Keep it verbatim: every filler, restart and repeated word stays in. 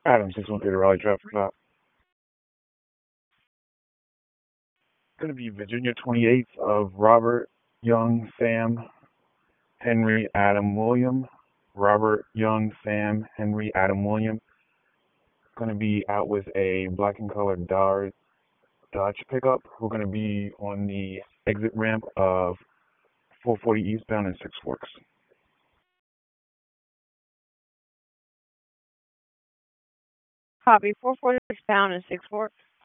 Adam, six one three to Raleigh traffic stop. Going to be Virginia twenty-eighth of Robert Young Sam Henry Adam William. Robert Young Sam Henry Adam William. Going to be out with a black and colored Dodge Dodge pickup. We're going to be on the exit ramp of four forty eastbound in Six Forks. Copy. four forty eastbound in Six Forks.